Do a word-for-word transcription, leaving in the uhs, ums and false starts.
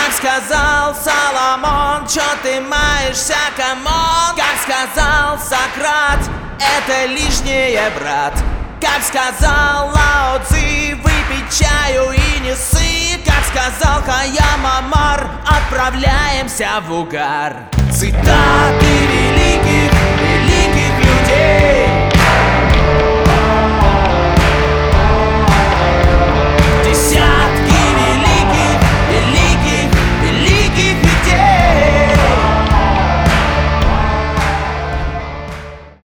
Как сказал Соломон, чё ты маешься, камон? Как сказал Сократ, это лишнее, брат. Как сказал Лао Цзи, выпей чаю и не ссы. Как сказал Хаям Амар, отправляемся в угар. Цитаты